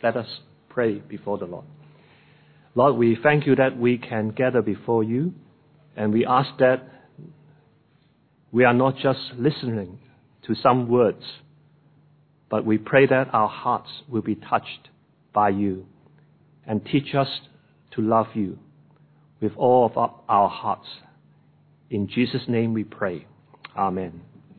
Let us pray before the Lord. Lord, we thank you that we can gather before you, and we ask that we are not just listening to some words, but we pray that our hearts will be touched by you and teach us to love you with all of our hearts. In Jesus' name we pray. Amen.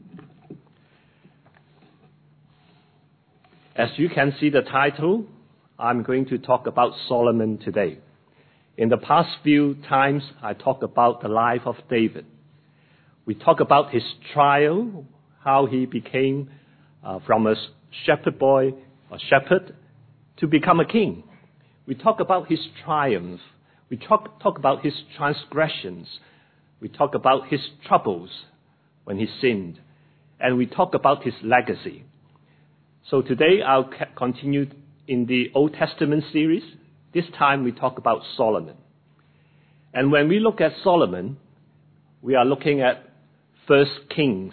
As you can see the title, I'm going to talk about Solomon today. In the past few times, I talked about the life of David. We talk about his trial, how he became from a shepherd boy, a shepherd, to become a king. We talk about his triumph. We talk about his transgressions. We talk about his troubles when he sinned. And we talk about his legacy. So today I'll continue in the Old Testament series. This time we talk about Solomon. And when we look at Solomon, we are looking at 1 Kings.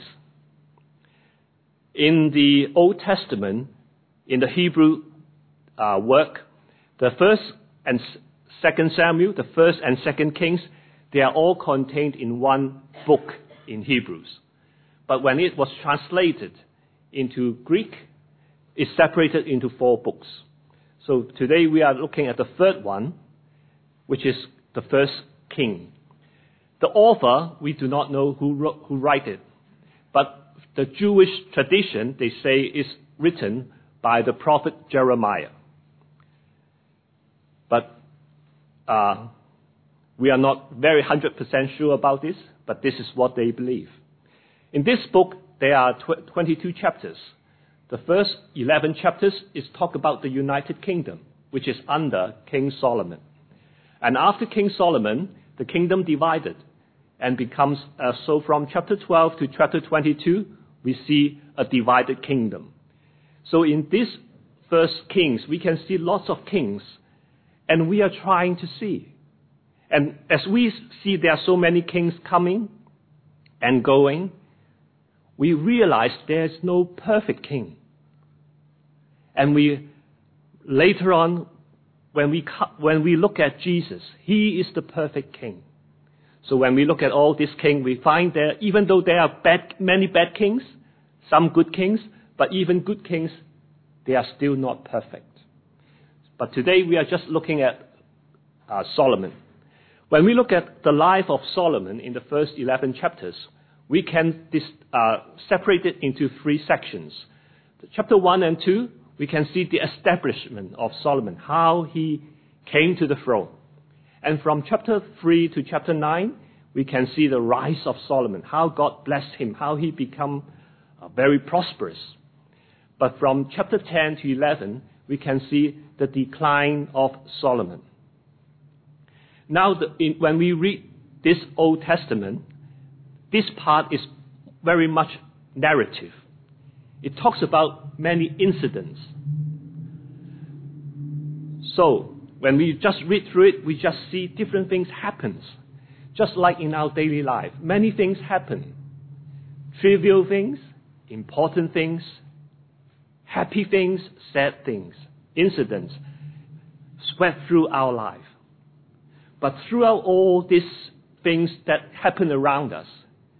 In the Old Testament, in the Hebrew work, the 1st and 2nd Samuel, the 1st and 2nd Kings, they are all contained in one book in Hebrews. But when it was translated into Greek, it's separated into 4 books. So today we are looking at the 3rd one, which is the 1st King. The author, we do not know who wrote it, but the Jewish tradition, they say, is written by the prophet Jeremiah. But we are not very 100% sure about this, but this is what they believe. In this book, there are 22 chapters. The first 11 chapters is talk about the United Kingdom, which is under King Solomon. And after King Solomon, the kingdom divided and becomes, so from chapter 12 to chapter 22, we see a divided kingdom. So in this 1st Kings, we can see lots of kings, and we are trying to see. And as we see there are so many kings coming and going, we realize there's no perfect king. And we, later on, when we look at Jesus, he is the perfect king. So when we look at all these kings, we find that even though there are many bad kings, some good kings, but even good kings, they are still not perfect. But today we are just looking at Solomon. When we look at the life of Solomon in the first 11 chapters, we can separate it into 3 sections. Chapter 1 and 2, we can see the establishment of Solomon, how he came to the throne. And from chapter 3 to chapter 9, we can see the rise of Solomon, how God blessed him, how he became very prosperous. But from chapter 10 to 11, we can see the decline of Solomon. Now, when we read this Old Testament, this part is very much narrative. It talks about many incidents. So, when we just read through it, we just see different things happen. Just like in our daily life, many things happen. Trivial things, important things, happy things, sad things, incidents swept through our life. But throughout all these things that happen around us,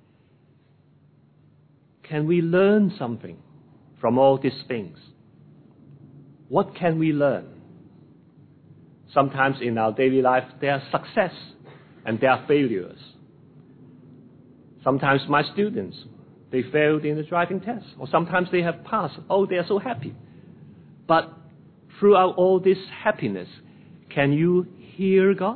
can we learn something from all these things? What can we learn? Sometimes in our daily life, there are success and there are failures. Sometimes my students, they failed in the driving test, or sometimes they have passed. Oh, they are so happy. But throughout all this happiness, can you hear God?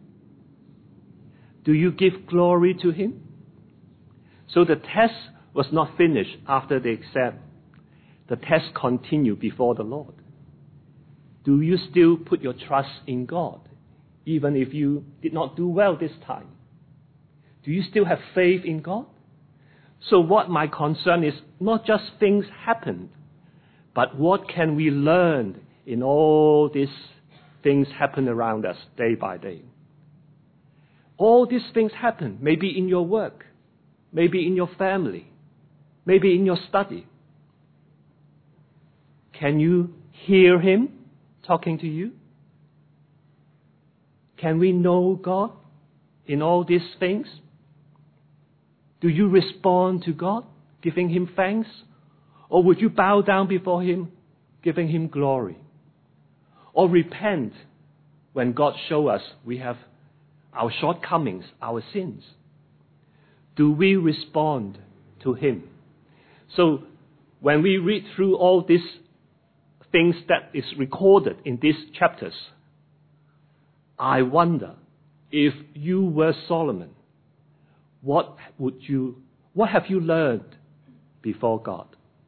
Do you give glory to Him? So the test was not finished after the exam. The test continued before the Lord. Do you still put your trust in God, even if you did not do well this time? Do you still have faith in God? So what my concern is, not just things happened, but what can we learn in all these things happen around us day by day? All these things happen, maybe in your work, maybe in your family, maybe in your study. Can you hear Him talking to you? Can we know God in all these things? Do you respond to God, giving Him thanks? Or would you bow down before Him, giving Him glory? Or repent when God shows us we have our shortcomings, our sins? Do we respond to Him? So when we read through all these things that is recorded in these chapters, I wonder, if you were Solomon, what have you learned before God?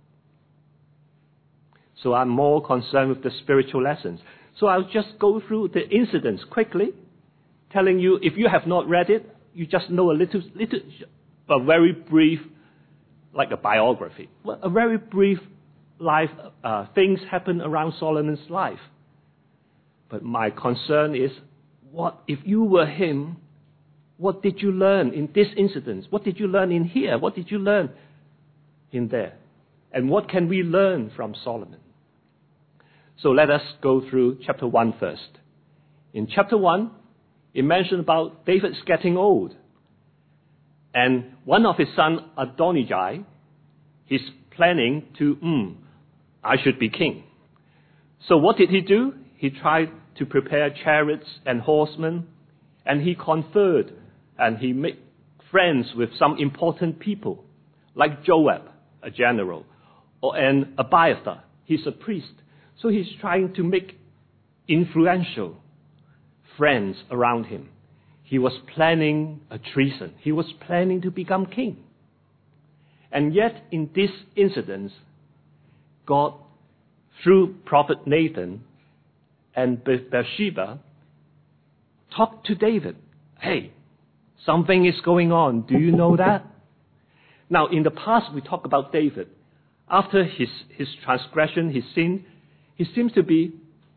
So I'm more concerned with the spiritual lessons. So I'll just go through the incidents quickly, telling you, if you have not read it, you just know a very brief, like a biography, a very brief life, things happen around Solomon's life. But my concern is, what if you were him? What did you learn in this incident? What did you learn in here? What did you learn in there? And what can we learn from Solomon? So let us go through chapter 1 first. In chapter 1, it mentioned about David's getting old. And one of his sons, Adonijah, he's planning to, I should be king. So what did he do? He tried to prepare chariots and horsemen, and he conferred, and he made friends with some important people, like Joab, a general, and Abiathar, he's a priest. So he's trying to make influential friends around him. He was planning a treason. He was planning to become king. And yet, in this incident, God, through prophet Nathan and Bathsheba, talked to David. Hey, something is going on. Do you know that? Now, in the past, we talk about David. After his transgression, his sin, he seems to be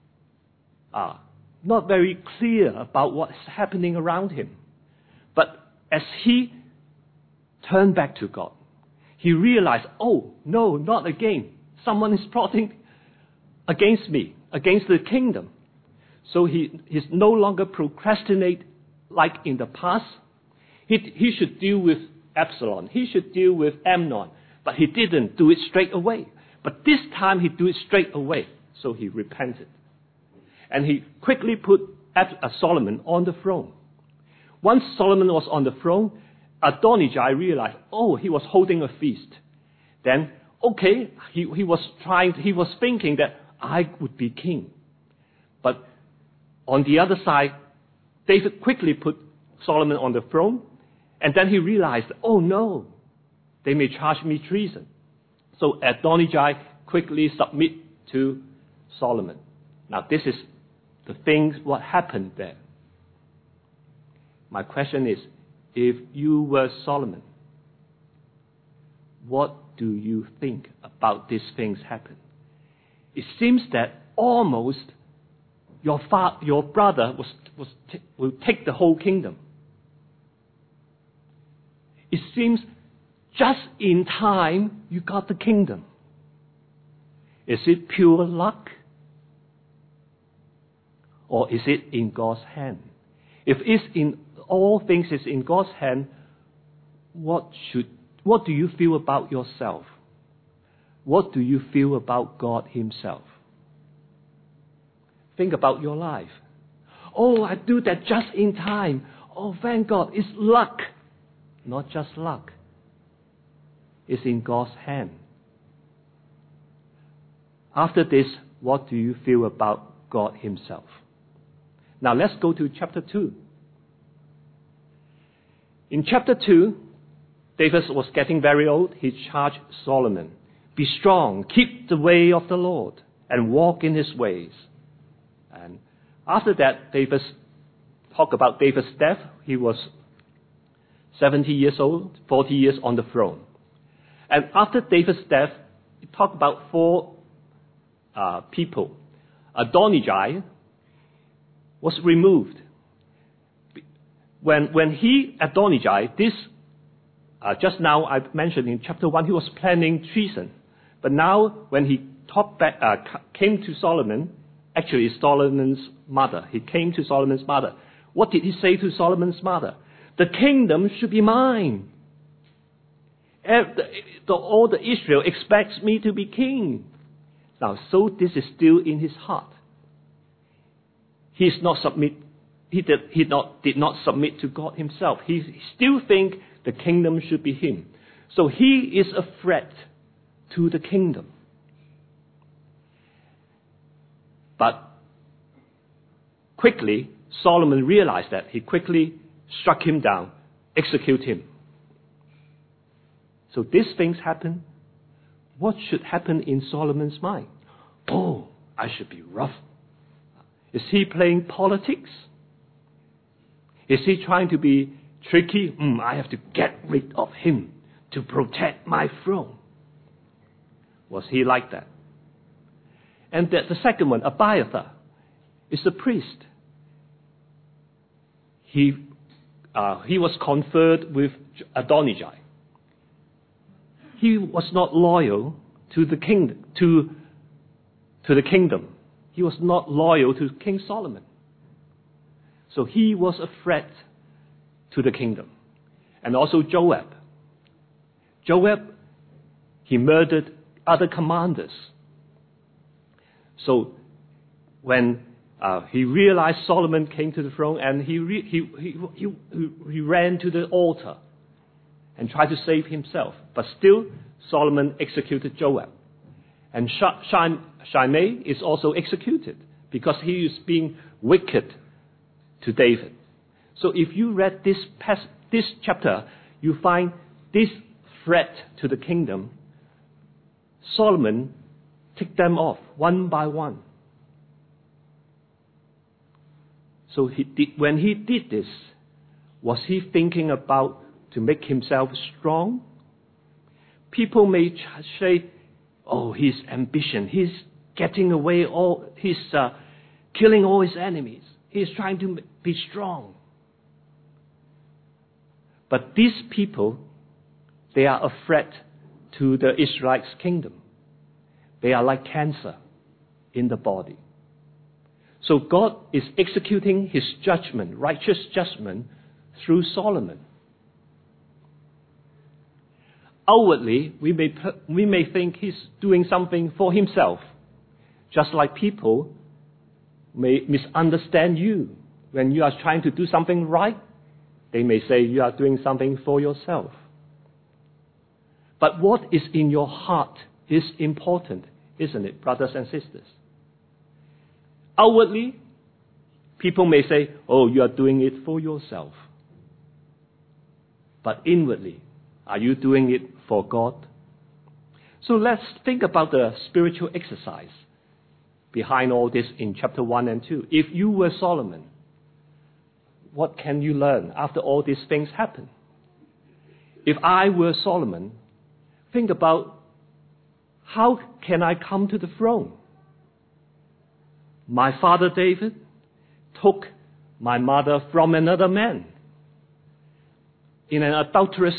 not very clear about what's happening around him. But as he turned back to God, he realized, oh, no, not again. Someone is plotting against me, against the kingdom. So he's no longer procrastinate like in the past. He should deal with Absalom. He should deal with Amnon. But he didn't do it straight away. But this time he do it straight away. So he repented. And he quickly put Solomon on the throne. Once Solomon was on the throne, Adonijah realized, oh, he was holding a feast. Then, okay, he was thinking that I would be king. But on the other side, David quickly put Solomon on the throne, and then he realized, oh no, they may charge me treason. So Adonijah quickly submit to Solomon. Now this is the things what happened there. My question is, if you were Solomon, what do you think about these things happen? It seems that almost your brother will take the whole kingdom. It seems just in time you got the kingdom. Is it pure luck? Or is it in God's hand? If it's in all things is in God's hand, what do you feel about yourself? What do you feel about God Himself? Think about your life. Oh, I do that just in time. Oh, thank God, it's luck. Not just luck. It's in God's hand. After this, what do you feel about God Himself? Now let's go to chapter 2. In chapter 2, David was getting very old. He charged Solomon, be strong, keep the way of the Lord, and walk in His ways. And after that, David talked about David's death. He was 70 years old, 40 years on the throne. And after David's death, he talked about 4 people. Adonijah was removed. When Adonijah, just now I mentioned in chapter 1, he was planning treason. But now when he came to Solomon actually is Solomon's mother. He came to Solomon's mother. What did he say to Solomon's mother? The kingdom should be mine. All the Israel expects me to be king. Now, so this is still in his heart. He did not submit to God himself. He still think the kingdom should be him. So he is a threat to the kingdom. But quickly, Solomon realized that. He quickly struck him down, execute him. So these things happen. What should happen in Solomon's mind? Oh, I should be rough. Is he playing politics? Is he trying to be tricky? I have to get rid of him to protect my throne. Was he like that? And the second one, Abiathar, is the priest. He was conferred with Adonijah. He was not loyal to the kingdom. To the kingdom. He was not loyal to King Solomon. So he was a threat to the kingdom. And also Joab. Joab, he murdered other commanders. So when he realized Solomon came to the throne, and he ran to the altar and tried to save himself. But still, Solomon executed Joab. And Shimei is also executed because he is being wicked to David. So if you read this chapter, you find this threat to the kingdom. Solomon took them off one by one. So when he did this, was he thinking about to make himself strong? People may say, oh, his ambition, he's getting away he's killing all his enemies. He's trying to be strong. But these people, they are a threat to the Israelites' kingdom. They are like cancer in the body. So God is executing his judgment, righteous judgment, through Solomon. Outwardly, we may think he's doing something for himself, just like people may misunderstand you. When you are trying to do something right, they may say you are doing something for yourself. But what is in your heart is important, isn't it, brothers and sisters? Outwardly, people may say, oh, you are doing it for yourself. But inwardly, are you doing it for God? So let's think about the spiritual exercise behind all this in chapter 1 and 2. If you were Solomon, what can you learn after all these things happen? If I were Solomon, think about how can I come to the throne? My father David took my mother from another man in an adulterous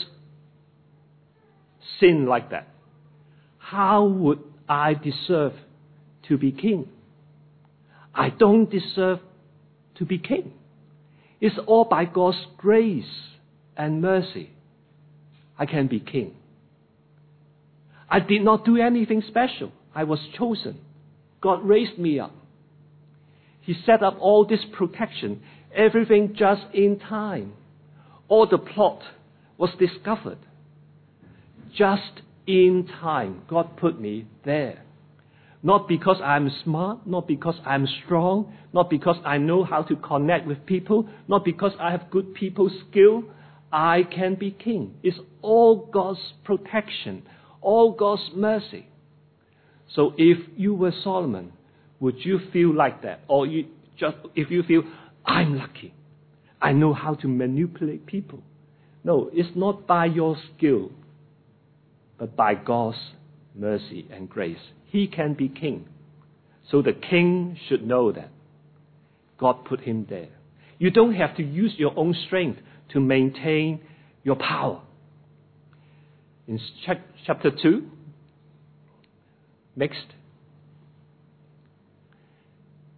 sin like that. How would I deserve to be king? I don't deserve to be king. It's all by God's grace and mercy I can be king. I did not do anything special. I was chosen. God raised me up. He set up all this protection, everything just in time. All the plot was discovered. Just in time, God put me there. Not because I'm smart, not because I'm strong, not because I know how to connect with people, not because I have good people skill, I can be king. It's all God's protection, all God's mercy. So if you were Solomon, would you feel like that? Or if you feel, I'm lucky, I know how to manipulate people. No, it's not by your skill, but by God's mercy and grace. He can be king. So the king should know that God put him there. You don't have to use your own strength to maintain your power. In chapter 2, next.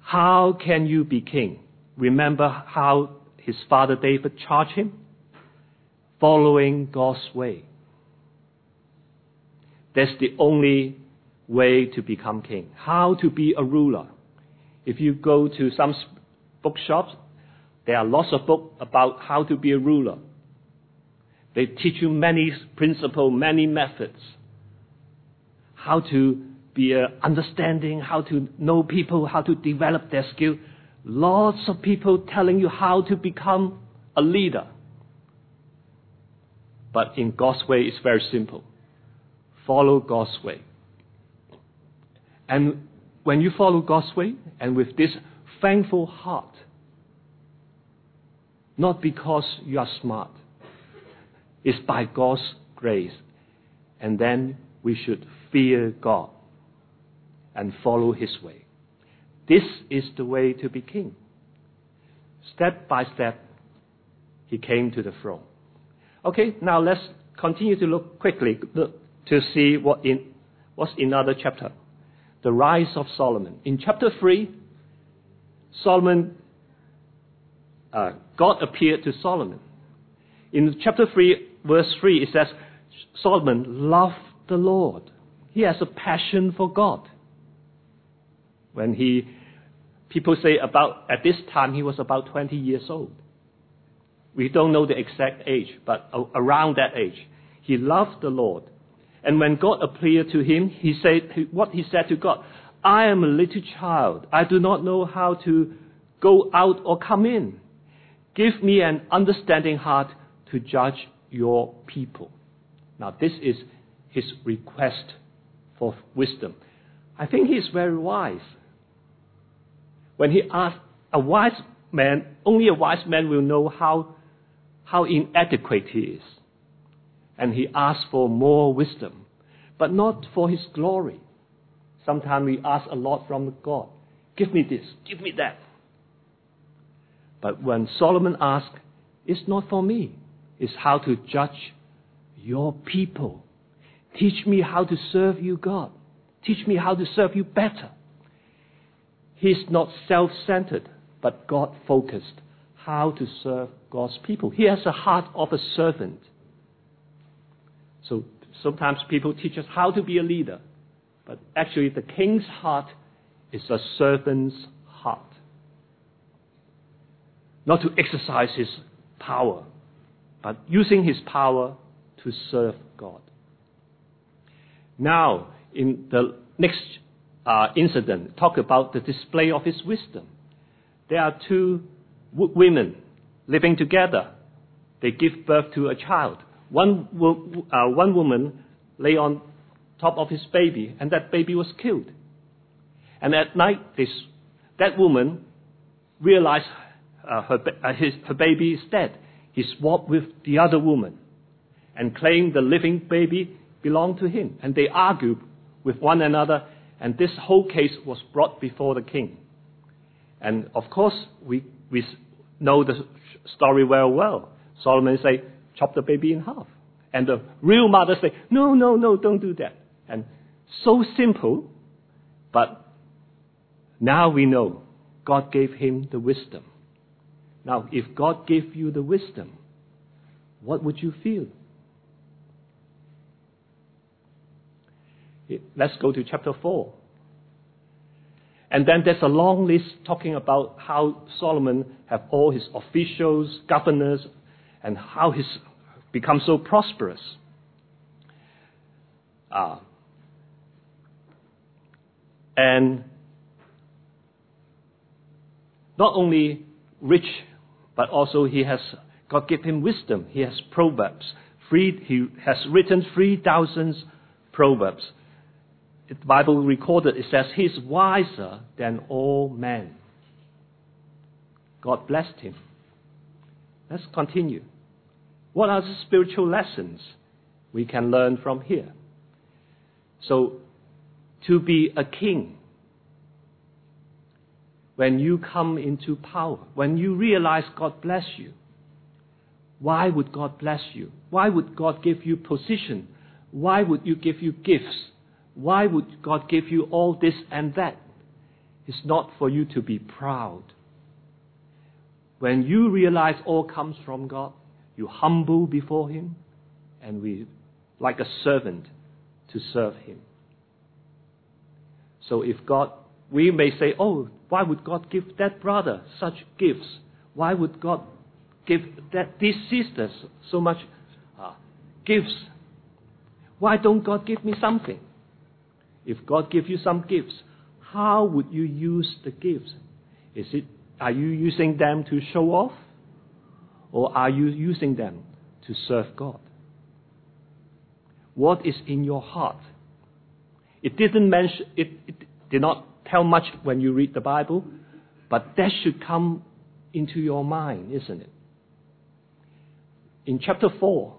How can you be king? Remember how his father David charged him? Following God's way. That's the only way to become king. How to be a ruler. If you go to some bookshops, there are lots of books about how to be a ruler. They teach you many principles, many methods. How to be understanding, how to know people, how to develop their skill. Lots of people telling you how to become a leader. But in God's way, it's very simple. Follow God's way. And when you follow God's way, and with this thankful heart, not because you are smart, it's by God's grace. And then we should fear God and follow His way. This is the way to be king. Step by step, He came to the throne. Okay, now let's continue to look quickly to see what's in another chapter. The rise of Solomon. In chapter 3, God appeared to Solomon. In chapter 3, verse 3, it says, Solomon loved the Lord. He has a passion for God. When people say at this time he was about 20 years old. We don't know the exact age, but around that age. He loved the Lord. And when God appeared to him, he said to God, I am a little child. I do not know how to go out or come in. Give me an understanding heart to judge your people. Now this is his request for wisdom. I think he's very wise. When he asked a wise man, only a wise man will know how inadequate he is. And he asked for more wisdom, but not for his glory. Sometimes we ask a lot from God. Give me this, give me that. But when Solomon asked, it's not for me. It's how to judge your people. Teach me how to serve you, God. Teach me how to serve you better. He's not self-centered, but God-focused. How to serve God's people. He has a heart of a servant. So sometimes people teach us how to be a leader. But actually the king's heart is a servant's heart. Not to exercise his power, but using his power to serve God. Now, in the next incident, talk about the display of his wisdom. There are two women living together. They give birth to a child. One woman lay on top of his baby, and that baby was killed. And at night, that woman realized her baby is dead. He swapped with the other woman and claimed the living baby belonged to him. And they argued with one another, and this whole case was brought before the king. And of course, we know the story very well. Solomon say, chop the baby in half. And the real mother say, no, don't do that. And so simple, but now we know God gave him the wisdom. Now, if God gave you the wisdom, what would you feel? Let's go to chapter 4. And then there's a long list talking about how Solomon have all his officials, governors, and how he's become so prosperous. And not only rich, but also God gave him wisdom. He has proverbs. He has written 3,000 proverbs. The Bible recorded, it says, he's wiser than all men. God blessed him. Let's continue. What are the spiritual lessons we can learn from here? So, to be a king, when you come into power, when you realize God bless you, why would God bless you? Why would God give you position? Why would you give you gifts? Why would God give you all this and that? It's not for you to be proud. When you realize all comes from God, you humble before Him, and we, like a servant, to serve Him. So if God, we may say, oh, why would God give that brother such gifts? Why would God give these sisters so much gifts? Why don't God give me something? If God gives you some gifts, how would you use the gifts? Are you using them to show off? Or are you using them to serve God? What is in your heart? It did not tell much when you read the Bible, but that should come into your mind, isn't it? In chapter 4,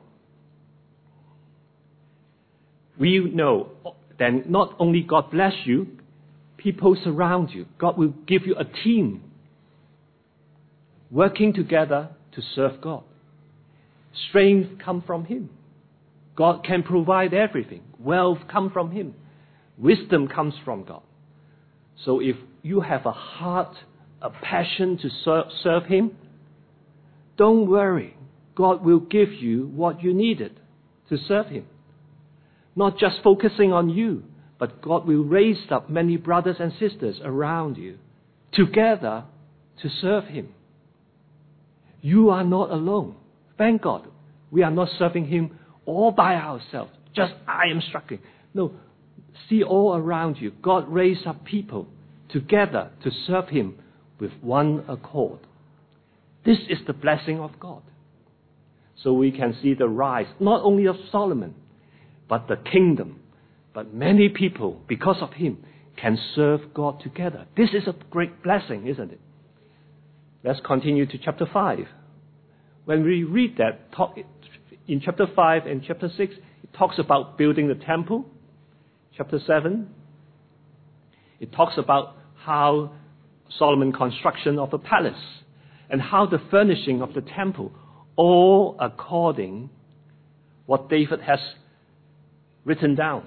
we know that not only God bless you, people surround you. God will give you a team working together to serve God. Strength comes from Him. God can provide everything. Wealth comes from Him. Wisdom comes from God. So if you have a heart, a passion to serve Him, don't worry. God will give you what you needed to serve Him. Not just focusing on you, but God will raise up many brothers and sisters around you together to serve Him. You are not alone. Thank God. We are not serving Him all by ourselves. Just I am struggling. No. See all around you. God raised up people together to serve Him with one accord. This is the blessing of God. So we can see the rise, not only of Solomon, but the kingdom. But many people, because of him, can serve God together. This is a great blessing, isn't it? Let's continue to chapter 5. When we read that, in chapter 5 and chapter 6, it talks about building the temple. Chapter 7, it talks about how Solomon's construction of the palace and how the furnishing of the temple, all according what David has written down.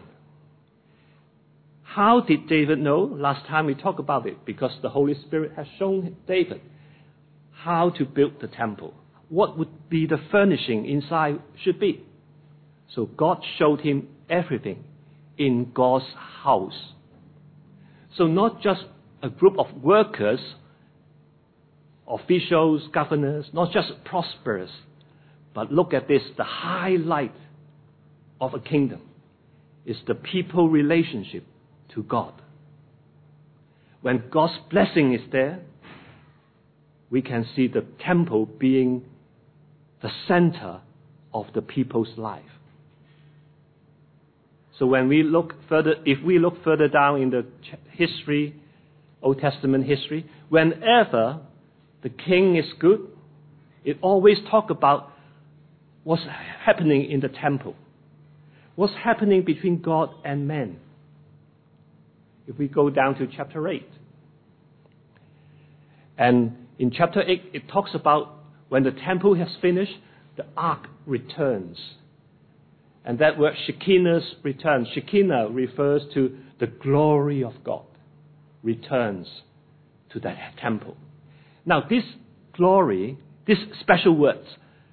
How did David know? Last time we talked about it, because the Holy Spirit has shown David how to build the temple. What would be the furnishing inside should be. So God showed him everything in God's house. So not just a group of workers, officials, governors, not just prosperous, but look at this, the highlight of a kingdom is the people relationship to God. When God's blessing is there, we can see the temple being the center of the people's life. So when we look further, if we look further down in the history, Old Testament history, whenever the king is good, it always talk about what's happening in the temple. What's happening between God and man. If we go down to chapter 8. And in chapter 8, it talks about when the temple has finished, the ark returns. And that word Shekinah returns. Shekinah refers to the glory of God returns to that temple. Now this glory, this special words,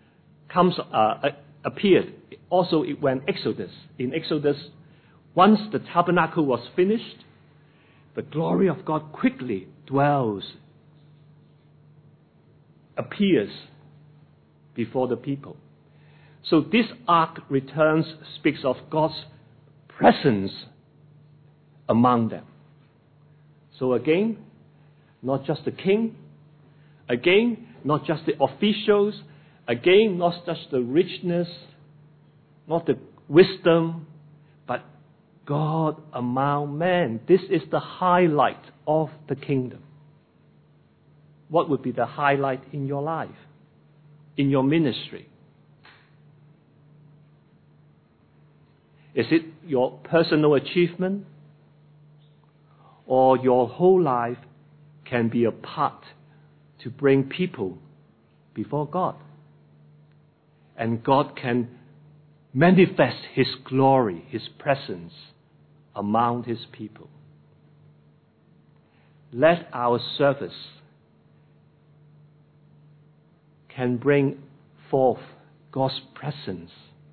appeared also when Exodus. In Exodus, once the tabernacle was finished, the glory of God quickly appears before the people. So this ark returns speaks of God's presence among them. So again, not just the king, again, not just the officials, again, not just the richness, not the wisdom, but God among men. This is the highlight of the kingdom. What would be the highlight in your life, in your ministry? Is it your personal achievement? Or your whole life can be a part to bring people before God? And God can manifest His glory, His presence among His people. let our service can bring forth God's presence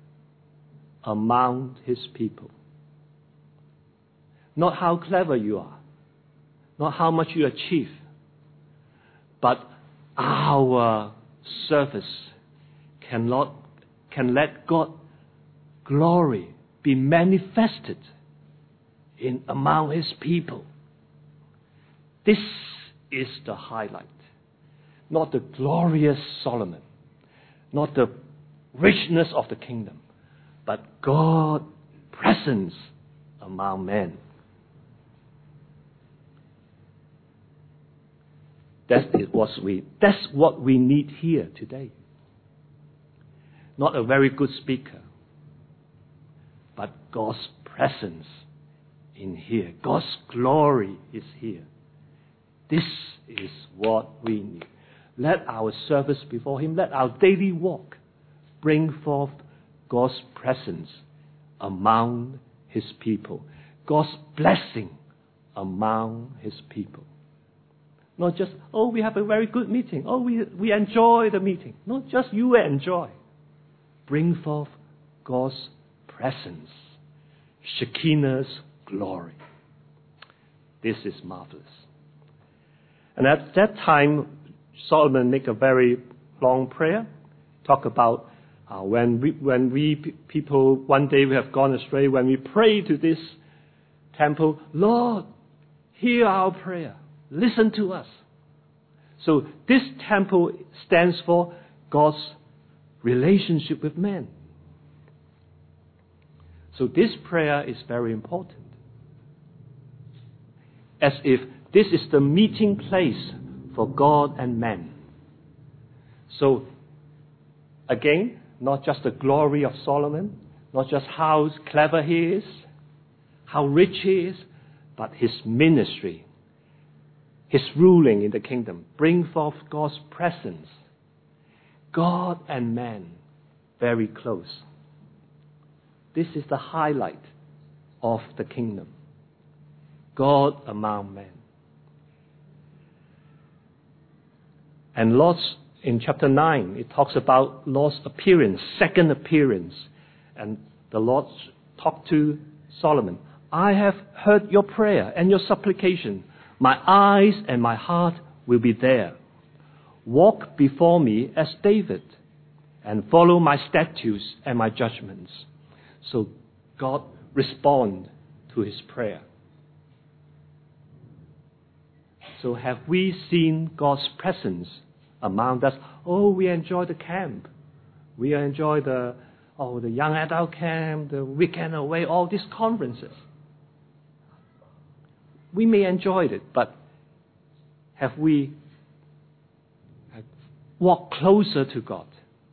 among His people. Not how clever you are, not how much you achieve, but our service can let God's glory be manifested among His people. This is the highlight. Not the glorious Solomon, not the richness of the kingdom, but God's presence among men. That's what we need here today. Not a very good speaker, but God's presence in here. God's glory is here. This is what we need. Let our service before Him, let our daily walk bring forth God's presence among His people. God's blessing among His people. Not just, we have a very good meeting. We enjoy the meeting. Not just you enjoy. Bring forth God's presence. Shekinah's glory. This is marvelous. And at that time, Solomon make a very long prayer. Talk about when we people, one day we have gone astray, when we pray to this temple, Lord, hear our prayer. Listen to us. So this temple stands for God's relationship with man. So this prayer is very important. As if this is the meeting place for God and man. So, again, not just the glory of Solomon, not just how clever he is, how rich he is, but his ministry, his ruling in the kingdom, bring forth God's presence. God and man, very close. This is the highlight of the kingdom. God among men. And Lord's, in chapter 9, it talks about Lord's appearance, second appearance. And the Lord talked to Solomon. I have heard your prayer and your supplication. My eyes and my heart will be there. Walk before me as David and follow my statutes and my judgments. So God responded to his prayer. So have we seen God's presence among us? We enjoy the camp. We enjoy the young adult camp, the weekend away, all these conferences. We may enjoy it, but have we walked closer to God?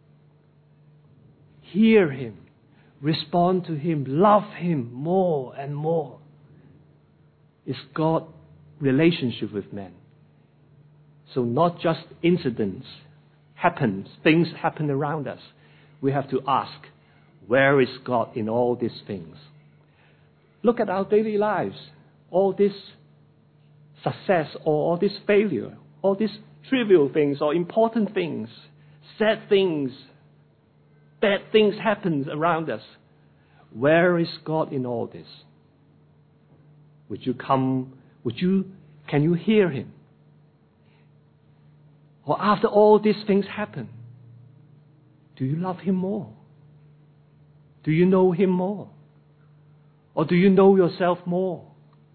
Hear Him, respond to Him, love Him more and more. Is God relationship with men? So not just incidents happen, things happen around us. We have to ask, where is God in all these things? Look at our daily lives. All this success or all this failure, all these trivial things or important things, sad things, bad things happen around us. Where is God in all this? Can you hear Him? Or after all these things happen, do you love Him more? Do you know Him more? Or do you know yourself more?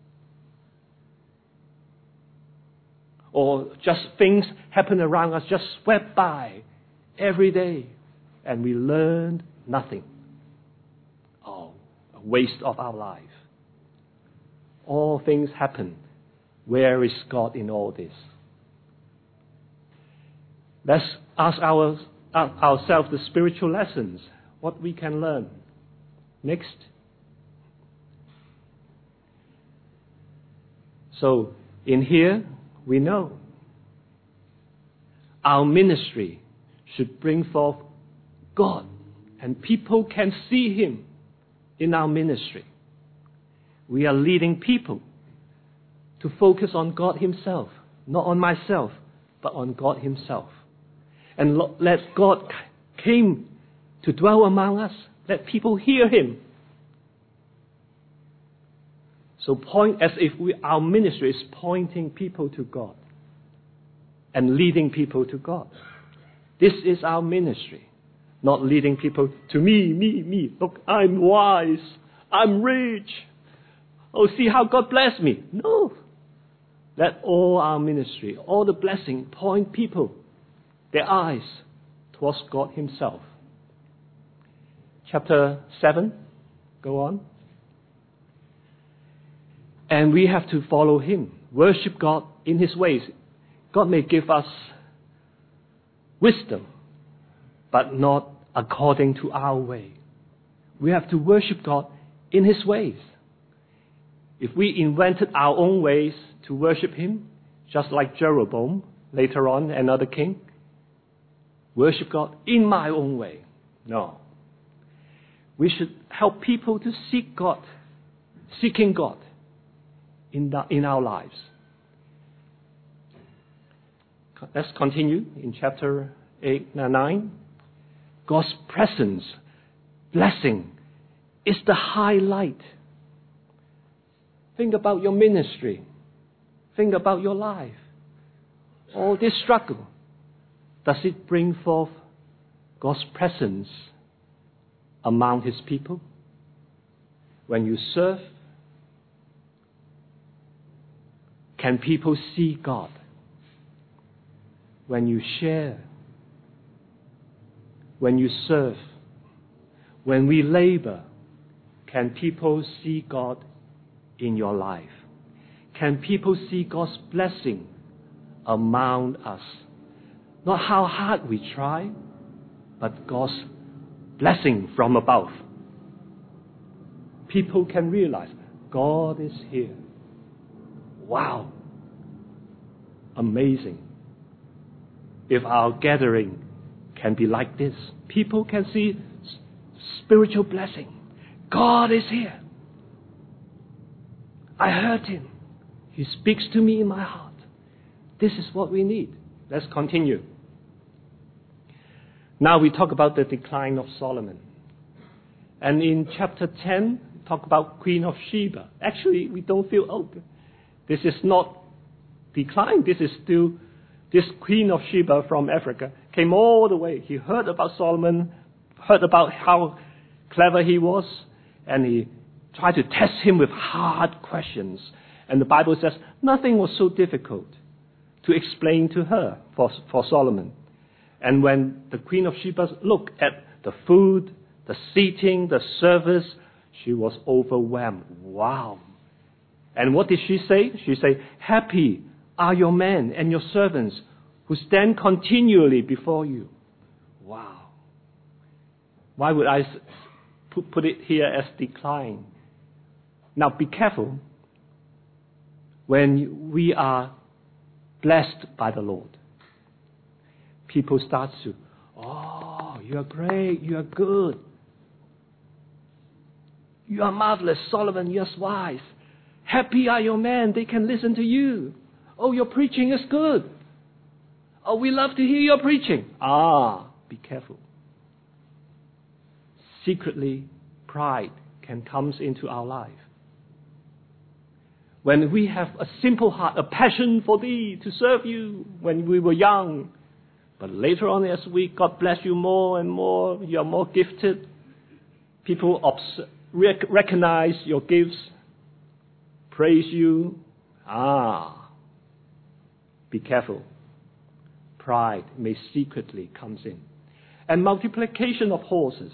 Or just things happen around us, just swept by every day, and we learned nothing. A waste of our life. All things happen. Where is God in all this? Let's ask ourselves the spiritual lessons, what we can learn. Next. So, in here, we know our ministry should bring forth God, and people can see Him in our ministry. We are leading people to focus on God himself, not on myself, but on God himself. And let God came to dwell among us. Let people hear him. So point as if our ministry is pointing people to God and leading people to God. This is our ministry, not leading people to me. Look, I'm wise. I'm rich. Oh, see how God blessed me. No. Let all our ministry, all the blessing, point people, their eyes towards God himself. Chapter 7, go on. And we have to follow him, worship God in his ways. God may give us wisdom, but not according to our way. We have to worship God in his ways. If we invented our own ways to worship him, just like Jeroboam, later on, another king, worship God in my own way. No. We should help people to seek God, seeking God in our lives. Let's continue in chapter 8 and 9. God's presence, blessing, is the highlight. Think about your ministry. Think about your life. All this struggle, does it bring forth God's presence among his people? When you serve, can people see God? When you share, when you serve, when we labor, can people see God in your life? Can people see God's blessing among us? Not how hard we try, but God's blessing from above. People can realize God is here. Wow. Amazing. If our gathering can be like this, people can see spiritual blessing. God is here. I heard him. He speaks to me in my heart. This is what we need. Let's continue. Now we talk about the decline of Solomon. And in chapter 10, we talk about Queen of Sheba. Actually, we don't feel, this is not decline. This is still, this Queen of Sheba from Africa came all the way. He heard about Solomon, heard about how clever he was, and he tried to test him with hard questions. And the Bible says nothing was so difficult to explain to her for Solomon. And when the Queen of Sheba looked at the food, the seating, the service, she was overwhelmed. Wow. And what did she say? She said, happy are your men and your servants who stand continually before you. Wow. Why would I put it here as decline? Now be careful when we are blessed by the Lord. People start to, you are great, you are good. You are marvelous, Solomon, you are wise. Happy are your men, they can listen to you. Oh, your preaching is good. Oh, we love to hear your preaching. Be careful. Secretly, pride can come into our life. When we have a simple heart, a passion for thee, to serve you when we were young, but later on as God bless you more and more, you are more gifted, people recognize your gifts, praise you. Be careful. Pride may secretly come in. And multiplication of horses.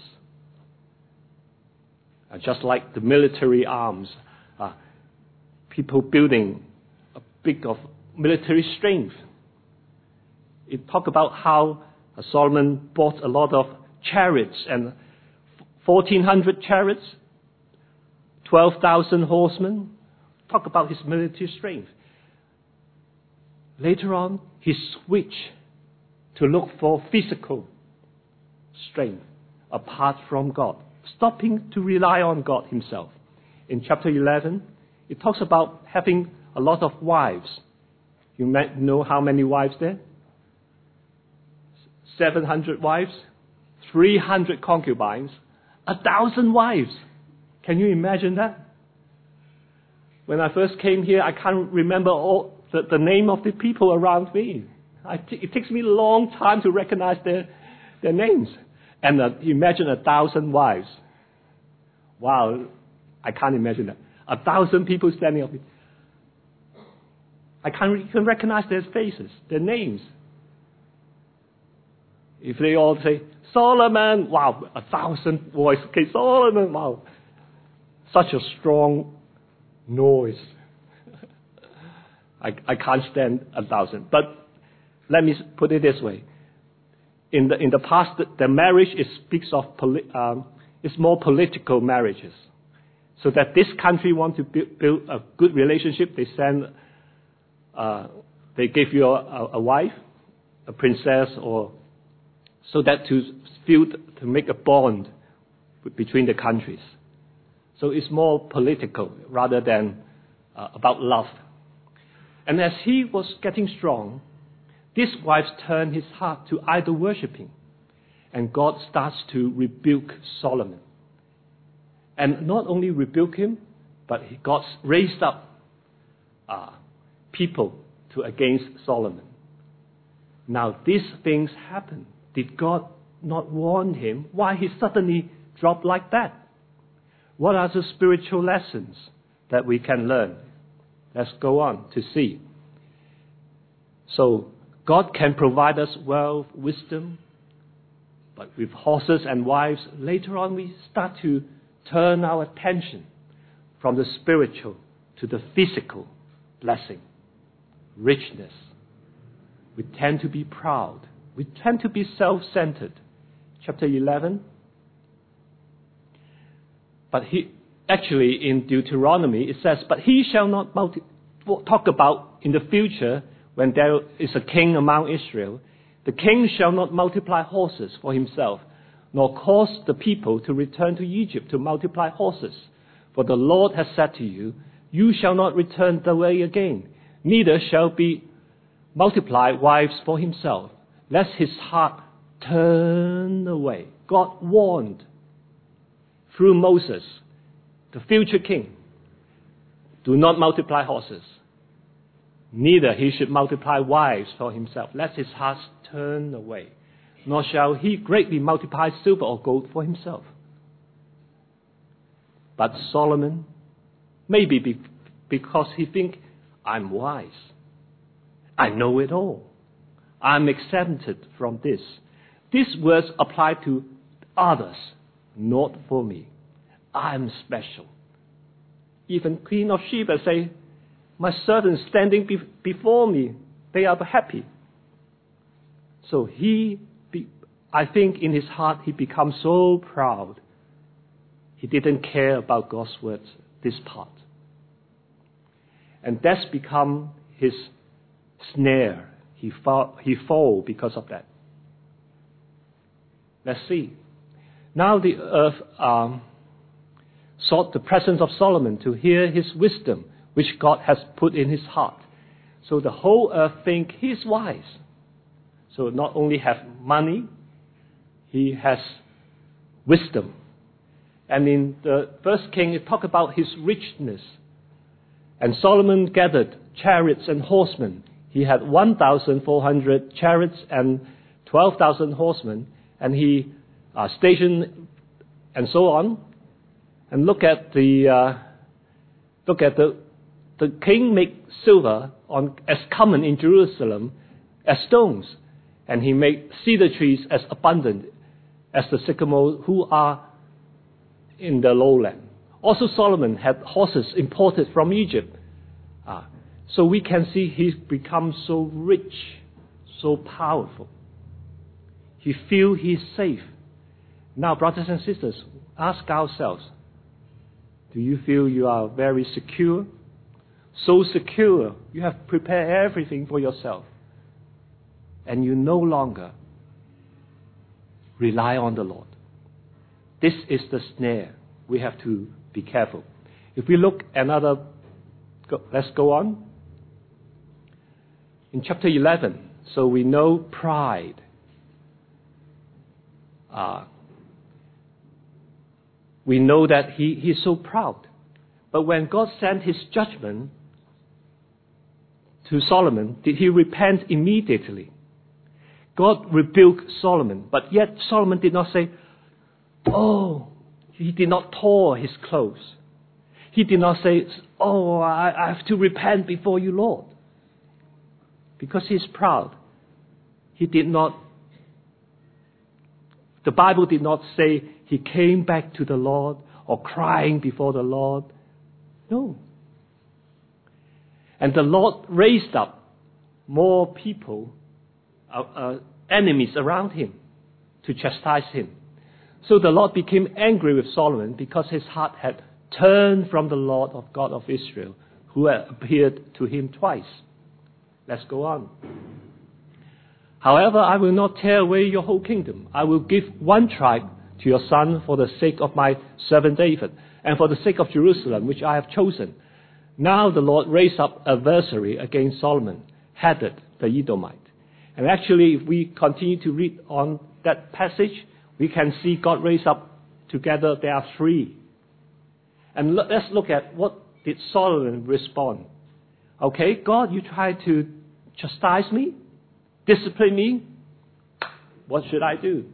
Just like the military arms, people building a big of military strength. It talk about how Solomon bought a lot of chariots, and 1,400 chariots, 12,000 horsemen. Talk about his military strength. Later on, he switched to look for physical strength apart from God, stopping to rely on God himself. In chapter 11, it talks about having a lot of wives. You might know how many wives there? 700 wives, 300 concubines, 1,000 wives. Can you imagine that? When I first came here, I can't remember all the name of the people around me. It takes me a long time to recognize their names. And imagine 1,000 wives. Wow, I can't imagine that. 1,000 people standing up. I can't even recognize their faces, their names. If they all say, Solomon, wow, 1,000 voices. Okay, Solomon, wow. Such a strong noise. I can't stand 1,000. But let me put it this way. In the past, the marriage speaks of it's more political marriages. So that this country want to build a good relationship, they give you a wife, a princess, or so that to make a bond between the countries. So it's more political rather than about love. And as he was getting strong, this wife turned his heart to idol worshipping, and God starts to rebuke Solomon. And not only rebuke him, but God raised up people against Solomon. Now these things happen. Did God not warn him? Why he suddenly dropped like that? What are the spiritual lessons that we can learn? Let's go on to see. So God can provide us wealth, wisdom, but with horses and wives, later on we start to turn our attention from the spiritual to the physical blessing, richness. We tend to be proud. We tend to be self-centered. Chapter 11. But actually in Deuteronomy it says, but he shall not talk about in the future when there is a king among Israel. The king shall not multiply horses for himself, nor cause the people to return to Egypt to multiply horses. For the Lord has said to you, you shall not return the way again, neither shall be multiply wives for himself, lest his heart turn away. God warned through Moses, the future king, do not multiply horses, neither he should multiply wives for himself, lest his heart turn away. Nor shall he greatly multiply silver or gold for himself. But Solomon, maybe because he think, I'm wise, I know it all, I'm exempted from this. These words apply to others, not for me. I'm special. Even Queen of Sheba say, my servants standing before me, they are happy. So I think in his heart he becomes so proud. He didn't care about God's words, this part. And that's become his snare. He fall because of that. Let's see. Now the earth sought the presence of Solomon to hear his wisdom, which God has put in his heart. So the whole earth think he's wise. So not only have money, he has wisdom. And in the first king, it talk about his richness. And Solomon gathered chariots and horsemen. He had 1,400 chariots and 12,000 horsemen. And he stationed and so on. And look at the king make silver as common in Jerusalem as stones. And he made cedar trees as abundant as the sycamore who are in the lowland. Also Solomon had horses imported from Egypt. So we can see he's become so rich, so powerful. He feels he's safe. Now, brothers and sisters, ask ourselves, do you feel you are very secure? So secure, you have prepared everything for yourself. And you no longer rely on the Lord. This is the snare. We have to be careful. If we look at another Let's go on. In chapter 11, so we know pride. We know that he's so proud. But when God sent his judgment to Solomon, did he repent immediately? God rebuked Solomon, but yet Solomon did not say, oh, he did not tore his clothes. He did not say, oh, I have to repent before you, Lord. Because he's proud. He did not, the Bible did not say he came back to the Lord or crying before the Lord. No. And the Lord raised up more people, enemies around him to chastise him. So the Lord became angry with Solomon because his heart had turned from the Lord of God of Israel, who had appeared to him twice. Let's go on. However, I will not tear away your whole kingdom. I will give one tribe to your son for the sake of my servant David, and for the sake of Jerusalem, which I have chosen. Now the Lord raised up adversary against Solomon, Hadad the Edomite. And actually, if we continue to read on that passage, we can see God raised up together, there are three. And let's look at what did Solomon respond. Okay, God, you try to chastise me, discipline me. What should I do?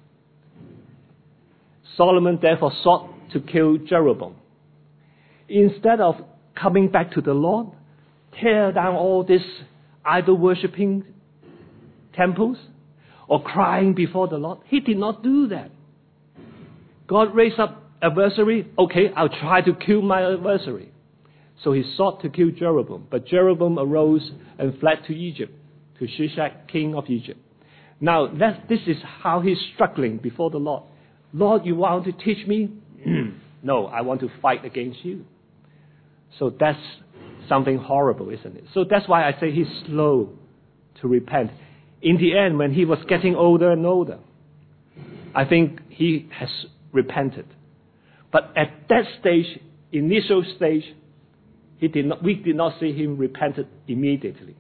Solomon therefore sought to kill Jeroboam. Instead of coming back to the Lord, tear down all these idol-worshipping temples, or crying before the Lord, he did not do that. God raised up adversary. Okay, I'll try to kill my adversary. So he sought to kill Jeroboam. But Jeroboam arose and fled to Egypt, to Shishak, king of Egypt. Now, this is how he's struggling before the Lord. Lord, you want to teach me? No, I want to fight against you. So that's something horrible, isn't it? So that's why I say he's slow to repent. In the end, when he was getting older and older, I think he has repented. But at that stage, initial stage, we did not see him repented immediately.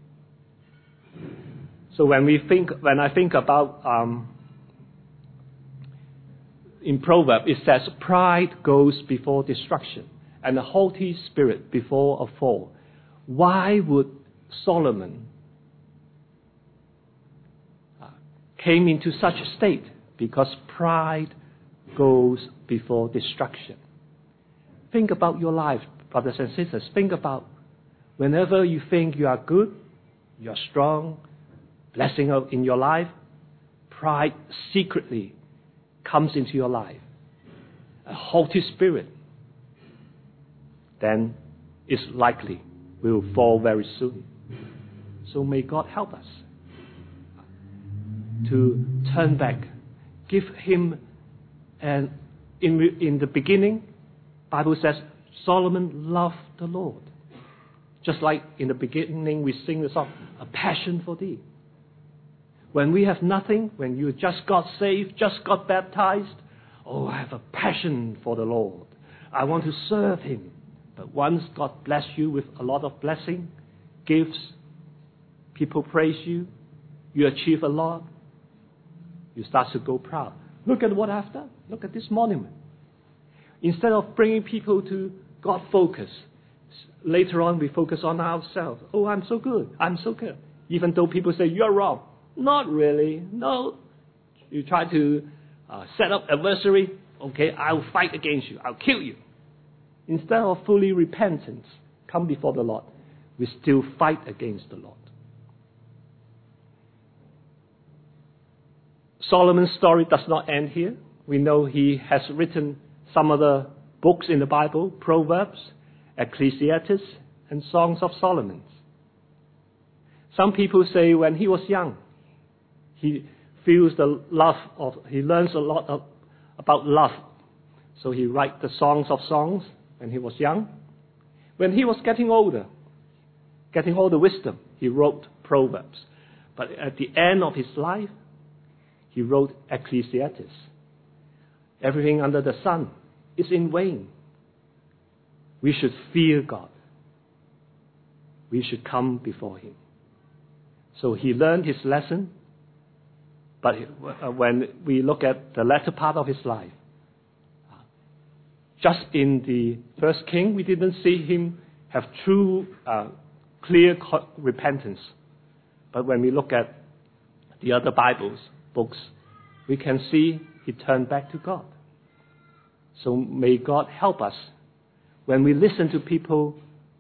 So when I think about in Proverbs, it says, pride goes before destruction, and a haughty spirit before a fall. Why would Solomon came into such a state? Because pride goes before destruction. Think about your life, brothers and sisters. Think about whenever you think you are good, you are strong, blessing in your life, pride secretly comes into your life. A haughty spirit, then it's likely we will fall very soon. So may God help us to turn back, give him, and in the beginning, Bible says Solomon loved the Lord. Just like in the beginning we sing the song, a passion for thee. When we have nothing, when you just got saved, just got baptized, oh, I have a passion for the Lord. I want to serve him. But once God bless you with a lot of blessing, gifts, people praise you, you achieve a lot, you start to go proud. Look at what I've done. Look at this monument. Instead of bringing people to God focus, later on we focus on ourselves. Oh, I'm so good. I'm so good. Even though people say, you're wrong. Not really. No. You try to set up adversary. Okay, I'll fight against you. I'll kill you. Instead of fully repentance, come before the Lord, we still fight against the Lord. Solomon's story does not end here. We know he has written some other books in the Bible, Proverbs, Ecclesiastes, and Songs of Solomon. Some people say when he was young, he feels the love of, he learns a lot about love. So he writes the Songs of Songs when he was young. When he was getting older wisdom, he wrote Proverbs. But at the end of his life, he wrote Ecclesiastes. Everything under the sun is in vain. We should fear God. we should come before him. So he learned his lesson, but when we look at the latter part of his life, just in the first king, we didn't see him have true, clear repentance. But when we look at the other books, we can see he turned back to God. So may God help us when we listen to people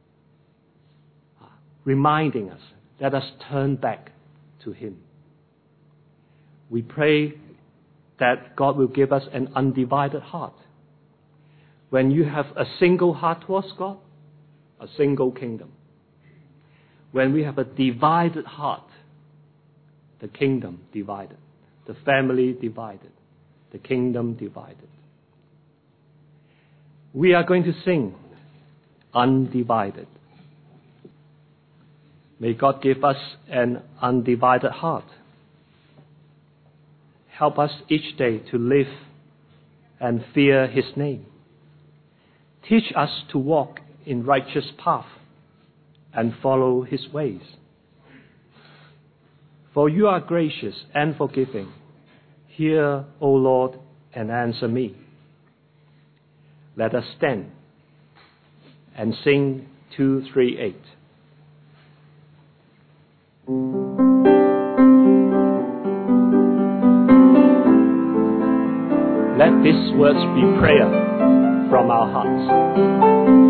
reminding us, let us turn back to him. We pray that God will give us an undivided heart. When you have a single heart towards God, a single kingdom. When we have a divided heart, the kingdom divided, the family divided, the kingdom divided. We are going to sing Undivided. May God give us an undivided heart. Help us each day to live and fear his name. Teach us to walk in righteous path and follow his ways. For you are gracious and forgiving. Hear, O Lord, and answer me. Let us stand and sing 238. Let these words be prayer from our hearts.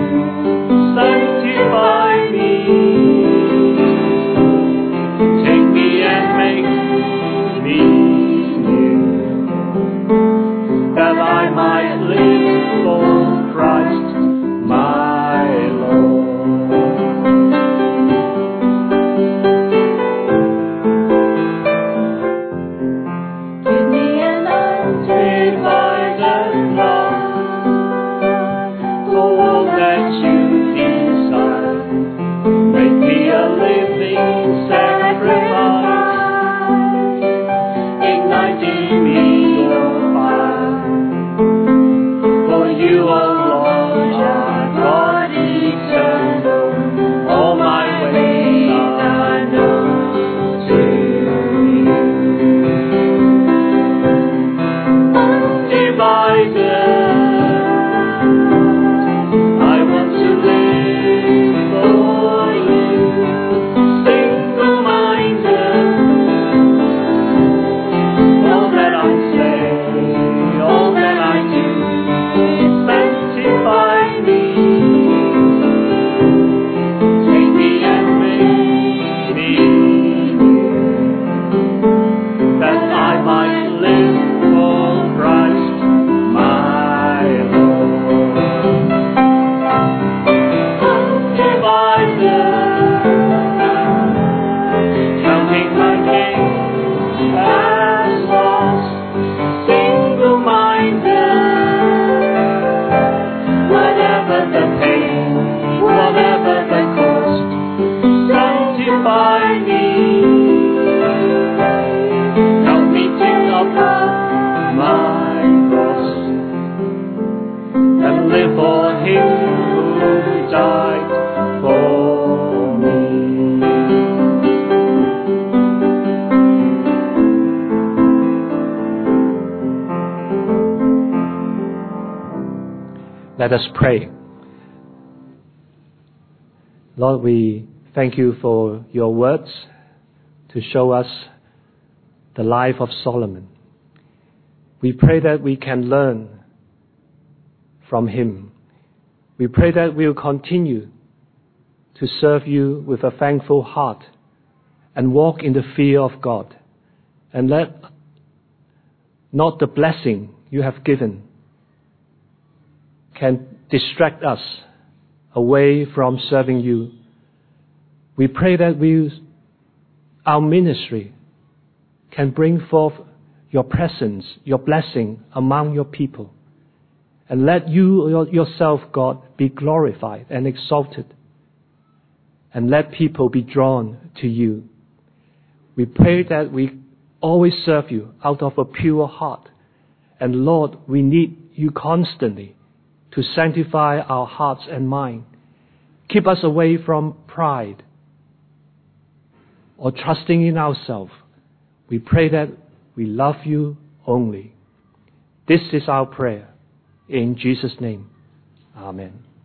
Take Let us pray. Lord, we thank you for your words to show us the life of Solomon. We pray that we can learn from him. We pray that we'll continue to serve you with a thankful heart and walk in the fear of God, and let not the blessing you have given can distract us away from serving you. We pray that our ministry can bring forth your presence, your blessing among your people, and let you yourself, God, be glorified and exalted, and let people be drawn to you. We pray that we always serve you out of a pure heart. And Lord, we need you constantly to sanctify our hearts and mind. Keep us away from pride or trusting in ourselves. We pray that we love you only. This is our prayer. In Jesus' name, amen.